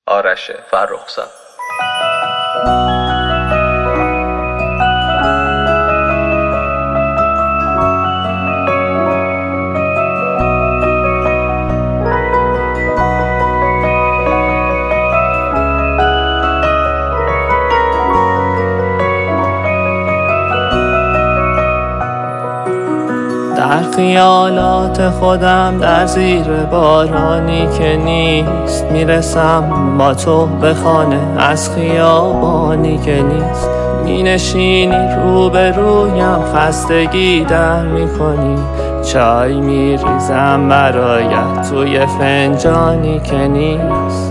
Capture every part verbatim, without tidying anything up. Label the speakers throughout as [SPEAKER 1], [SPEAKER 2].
[SPEAKER 1] آرش فرخزاد.
[SPEAKER 2] در خیالات خودم در زیر بارانی که نیست میرسم با تو به خانه از خیابانی که نیست. مینشینی روبرویم خستگی در میکنی، چای میریزم برایت توی فنجانی که نیست.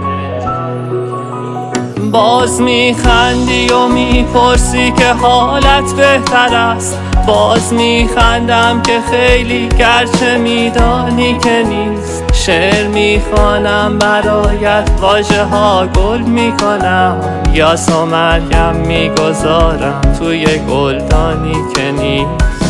[SPEAKER 2] باز میخندی و میپرسی که حالت بهتر است، باز میخندم که خیلی گرچه میدانی که نیست. شعر میخوانم برایت، واژه ها گل میکنم، یاس و مریم میگذارم توی گلدانی که نیست.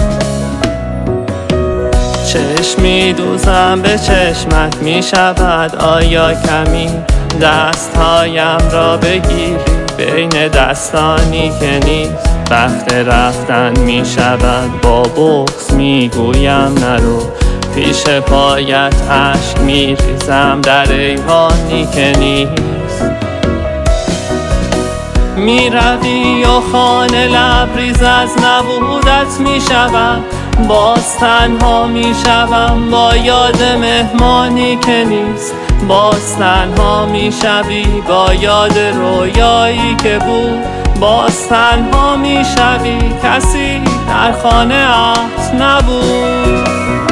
[SPEAKER 2] چشم میدوزم به چشمت میشود آیا کمی، دستهایم را بگیری بین دستانی که نیست. وقت رفتن می شود با بغض می گویم نرو، پیش پایت اشک می ریزم در ایوانی که نیست. می روی و خانه لبریز از نبودت می شود، باز تنها می شوم با یاد مهمانی که نیست. باز تنها می شوی با یاد رویایی که بود، باز تنها می شوی کسی در خانه ات نبود.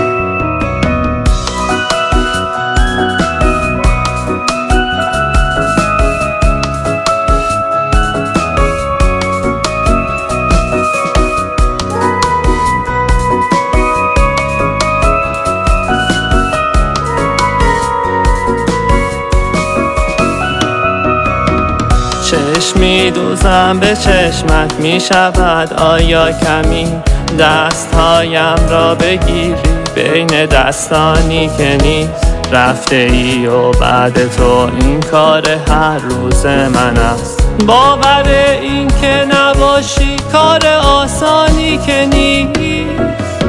[SPEAKER 2] چشم میدوزم به چشمت می شود آیا کمی، دستهایم را بگیری بین دستانی که نیست. رفته ای و بعد تو این کار هر روز من است، باور این که نباشی کار آسانی که نیست.